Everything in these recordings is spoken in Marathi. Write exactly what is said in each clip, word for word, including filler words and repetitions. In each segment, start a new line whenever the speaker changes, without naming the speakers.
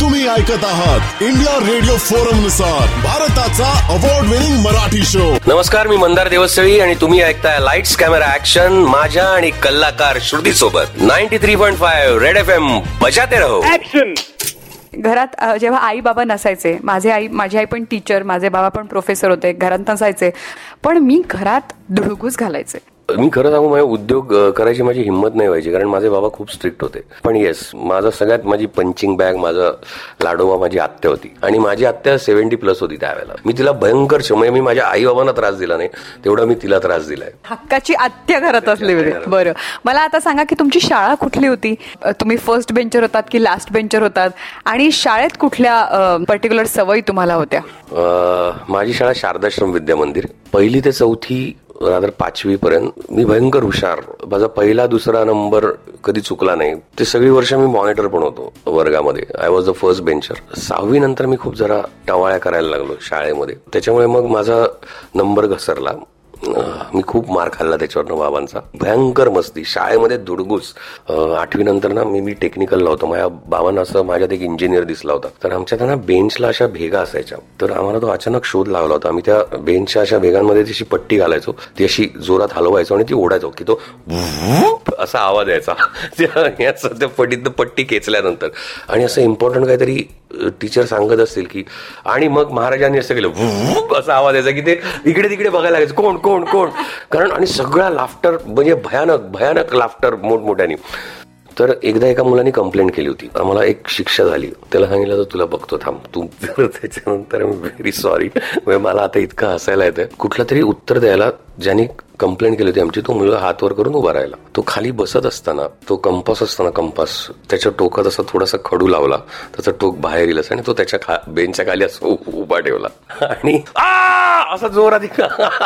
तुम्ही ऐकत आहात इंडिया रेडिओ फोरम नुसार भारताचा अवॉर्ड विनिंग मराठी शो.
नमस्कार, मी मंदार देवस्थळी आणि तुम्ही ऐकताय लाईट्स कॅमेरा ऍक्शन माझ्या आणि कलाकार श्रुती सोबत ninety three point five red F M. बजाते रहो. ऍक्शन.
घरात जेव्हा आई बाबा नसायचे, माझे आई माझी आई पण टीचर, माझे बाबा पण प्रोफेसर होते, घरात नसायचे, पण मी घरात धुळगूस घालायचे.
मी खरं सांगू, माझे उद्योग करायची माझी हिंमत नाही व्हायची, कारण माझे बाबा खूप स्ट्रिक्ट होते. पण येस, माझा सगळ्यात माझी पंचिंग बॅग, माझा लाडोबा माझी आत्या होती. आणि माझी आत्या सेव्हन्टी प्लस होती त्यावेळेला. मी तिला भयंकर क्षमय, मी माझ्या आई बाबांना त्रास दिला नाही तेवढा मी तिला त्रास दिलाय.
हक्काची आत्या घरात असली. बरं, मला आता सांगा की तुमची शाळा कुठली होती? तुम्ही फर्स्ट बेंचर होतात की लास्ट बेंचर होतात? आणि शाळेत कुठल्या पर्टिक्युलर सवयी तुम्हाला होत्या?
माझी शाळा शारदाश्रम विद्या मंदिर. पहिली ते चौथी रादर पाचवी पर्यंत मी भयंकर हुशार. माझा पहिला दुसरा नंबर कधी चुकला नाही. ते सगळी वर्ष मी मॉनिटर पण होतो वर्गामध्ये. I was the first bencher. सहावी नंतर मी खूप जरा टवाळ्या करायला लागलो शाळेमध्ये, त्याच्यामुळे मग माझा नंबर घसरला. मी खूप मार खाल्ला त्याच्यावरनं बाबांचा. भयंकर मस्ती शाळेमध्ये धुडगूस. आठवी नंतर ना मी मी टेक्निकलला होतो. माझ्या बाबांना असं माझ्यात एक इंजिनियर दिसला होता. तर आमच्या त्यांना बेंचला अशा भेगा असायच्या, तर आम्हाला तो अचानक शोध लागला होता. आम्ही त्या बेंचच्या अशा भेगांमध्ये तशी पट्टी घालायचो, ती अशी जोरात हलवायचो आणि ती ओढायचो की तो असा आवाज यायचा त्या पट्टीत पट्टी खेचल्यानंतर. आणि असं इम्पॉर्टंट काहीतरी टीचर सांगत असतील की, आणि मग महाराजांनी असं केलं असा आवाज यायचा की ते इकडे तिकडे बघायला लागायचं कोण कोण कोण कारण. आणि सगळा लाफ्टर म्हणजे भयानक भयानक लाफ्टर मोठमोठ्याने. तर एकदा एका मुलांनी कंप्लेंट केली होती, आम्हाला एक शिक्षा झाली. त्याला सांगितलं तर तुला बघतो थांब तू. त्याच्यानंतर व्हेरी सॉरी, मला आता इतकं हसायला येतं. कुठलं तरी उत्तर द्यायला ज्यांनी कंप्लेंट केली होती आमची, तो मुलगा हात वर करून उभा राहिला. तो खाली बसत असताना तो कंपास असताना कंपास त्याच्या टोकात असा थोडासा खडू लावला, त्याचा टोक बाहेर येईल आणि तो त्याच्या खा बेंचच्या खाली असं उभा ठेवला आणि असा जोरात.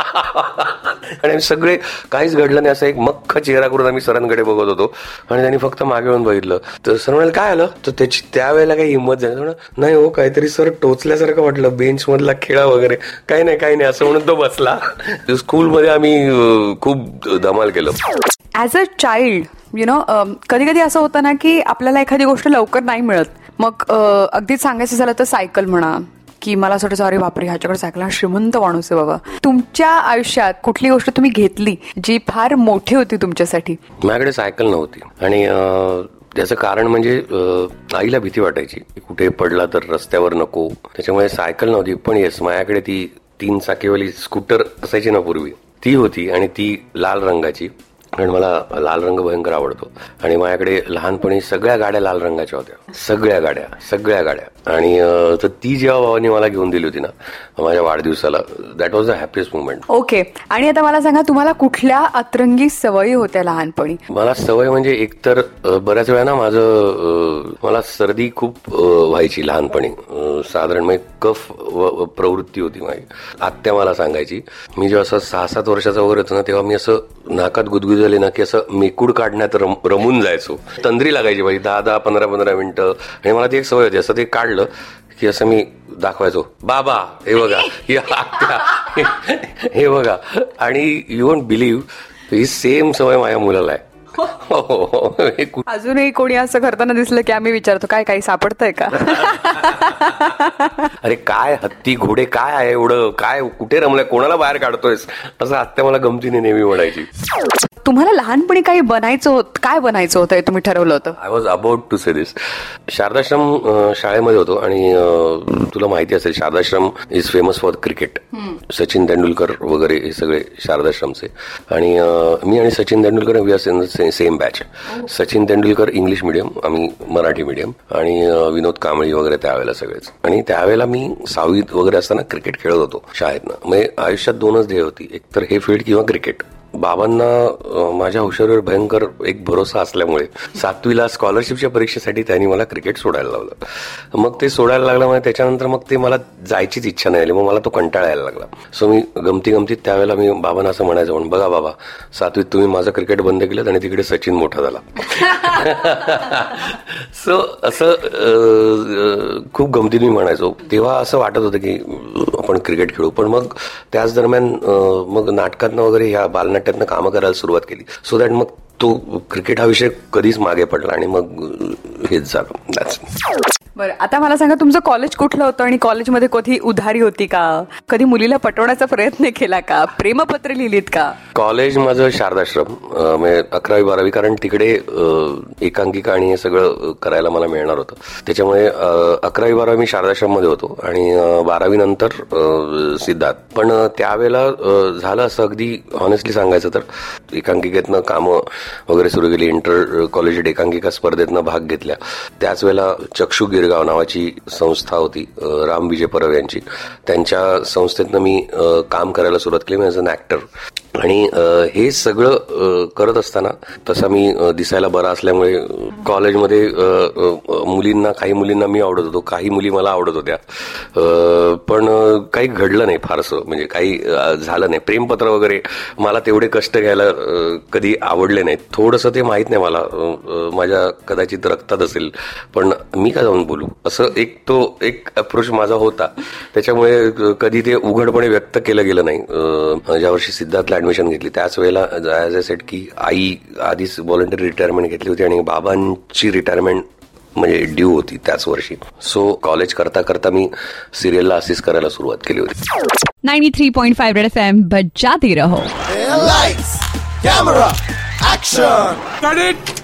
आणि सगळे काहीच घडलं नाही, असं एक मख्ख चेहरा करून आम्ही सरांकडे बघत होतो. आणि त्यांनी फक्त मागे येऊन बघितलं. तर सर म्हणाले काय आलं? तर त्याची त्यावेळेला काही हिंमत झाली नाही. हो काहीतरी सर टोचल्यासारखं वाटलं, बेंच मधला खेळा वगैरे. काही नाही काही नाही असं म्हणून तो बसला. स्कूलमध्ये आम्ही खूप धमाल केलं.
As a child you know, कधी कधी असं होतं ना की आपल्याला एखादी गोष्ट लवकर नाही मिळत. मग अगदीच सांगायचं झालं तर सायकल म्हणा, की मला असं वाटतं अरे बापरे ह्याच्याकडे सायकल, हा श्रीमंत माणूस आहे बाबा. तुमच्या आयुष्यात कुठली गोष्ट तुम्ही घेतली जी फार मोठी होती तुमच्यासाठी?
माझ्याकडे सायकल नव्हती आणि त्याचं कारण म्हणजे आईला भीती वाटायची कुठे पडला तर रस्त्यावर नको, त्याच्यामुळे सायकल नव्हती. पण येस, माझ्याकडे ती तीन चाकीवाली स्कूटर असायची ना पूर्वी, ती होती आणि ती लाल रंगाची. कारण मला लाल रंग भयंकर आवडतो. आणि माझ्याकडे लहानपणी सगळ्या गाड्या लाल रंगाच्या होत्या, सगळ्या गाड्या सगळ्या गाड्या. आणि तर ती जेव्हा बाबांनी मला घेऊन दिली होती ना माझ्या वाढदिवसाला, that was the happiest moment.
Okay. आणि आता मला सांगा, तुम्हाला कुठल्या अतरंगी सवयी होत्या लहानपणी?
मला सवय म्हणजे एकतर बऱ्याच वेळा ना माझं मला सर्दी खूप व्हायची लहानपणी. साधारण म्हणजे कफ प्रवृत्ती होती माझी. आत्या मला सांगायची, मी जेव्हा असं सहा सात वर्षाचा वगैरे होतो ना, तेव्हा मी असं नाकात गुदगुद झाली ना की असं मेकूड काढण्यात रम, रमून जायचो. तंद्री लागायची पाहिजे दहा दहा पंधरा पंधरा मिनिटं. आणि मला ती एक सवय होती, असं ते काढलं की असं मी दाखवायचो, बाबा हे बघा, हे बघा. आणि यू वोंट बिलीव्ह, ही सेम सवय माझ्या मुलाला आहे.
अजूनही कोणी असं करताना दिसलं की आम्ही विचारतो काय काही सापडतंय का?
अरे काय हत्ती घोडे काय आहे एवढं, काय कुठे रमलंय, कोणाला बाहेर काढतोयस, असं आत्या मला गमतीने नेहमी म्हणायची.
तुम्हाला लहानपणी काही बनायचं होत, काय बनायचं होतं हे तुम्ही ठरवलं होतं?
I was about to say this. Shardashram शाळेमध्ये होतो आणि तुला माहिती असेल Shardashram is famous for cricket. Sachin Tendulkar वगैरे हे सगळे शारदाश्रमचे. आणि मी आणि Sachin Tendulkar we are in the same batch. Sachin Tendulkar English medium, आम्ही मराठी मिडियम. आणि विनोद कांबळी वगैरे त्यावेळेला सगळेच. आणि त्यावेळेला मी सहावीत वगैरे असताना क्रिकेट खेळत होतो शाळेतनं. म्हणजे आयुष्यात दोनच ध्येय होती, एक तर हे फील्ड किंवा क्रिकेट. बाबांना माझ्या हुशारीवर भयंकर एक भरोसा असल्यामुळे सातवीला स्कॉलरशिपच्या परीक्षेसाठी त्यांनी मला क्रिकेट सोडायला लावलं. मग ते सोडायला लागल्यामुळे त्याच्यानंतर मग ते मला जायचीच इच्छा नाही आली, मग मला तो कंटाळा यायला लागला. सो मी गमती गमतीत त्यावेळेला मी बाबांना असं म्हणायचं, म्हणून बघा बाबा, सातवीत तुम्ही माझं क्रिकेट बंद केलं आणि तिकडे सचिन मोठा झाला. सो असं खूप गमतीत मी म्हणायचो. तेव्हा असं वाटत होतं की आपण क्रिकेट खेळू. पण मग त्याच दरम्यान मग नाटकातनं वगैरे ह्या बालनाट्यातनं कामं करायला सुरुवात केली. सो दॅट मग तो क्रिकेट हा विषय कधीच मागे पडला आणि मग हेच झालं.
बरं, आता मला सांगा तुमचं कॉलेज कुठलं होतं आणि कॉलेजमध्ये कधी उधारी होती का? कधी मुलीला पटवण्याचा प्रयत्न केला का? प्रेमपत्र लिहिलीत का?
कॉलेज माझं शारदाश्रम, म्हणजे अकरावी बारावी, कारण तिकडे एकांकिका आणि हे सगळं करायला मला मिळणार होतं. त्याच्यामुळे अकरावी बारावी मी शारदाश्रम मध्ये होतो आणि बारावी नंतर सिद्धार्थ. पण त्यावेळेला झालं असं, अगदी ऑनेस्टली सांगायचं तर, एकांकिकेतनं कामं वगैरे सुरू केली, इंटर कॉलेज एकांकिका स्पर्धेतनं भाग घेतल्या. त्याच वेळेला चक्षु गिरगाव नावाची संस्था होती राम विजय परब यांची, त्यांच्या संस्थेतनं मी काम करायला सुरुवात केली ॲज अन ऍक्टर. आणि हे सगळं करत असताना तसा मी दिसायला बरा असल्यामुळे कॉलेजमध्ये मुलींना, काही मुलींना मी आवडत होतो, काही मुली मला आवडत होत्या. पण काही घडलं नाही फारसं, म्हणजे काही झालं नाही. प्रेमपत्र वगैरे मला तेवढे कष्ट घ्यायला कधी आवडले नाहीत. थोडंसं ते माहीत नाही मला, माझ्या कदाचित रक्तात असेल, पण मी का जाऊन बोलू, असं एक तो एक अप्रोच माझा होता. त्याच्यामुळे कधी ते उघडपणे व्यक्त केलं गेलं नाही. ज्या वर्षी सिद्धार्थला ऍडमिशन घेतली त्याच वेळेला ॲज अ सेट की आई आधीच व्हॉलंटरी रिटायरमेंट घेतली होती आणि बाबांची रिटायरमेंट म्हणजे ड्यू होती त्याच वर्षी. सो कॉलेज करता करता मी सिरियलला असिस्ट करायला सुरुवात केली होती.
Ninety three point five red FM बजाते रहो.
Lights, camera, action.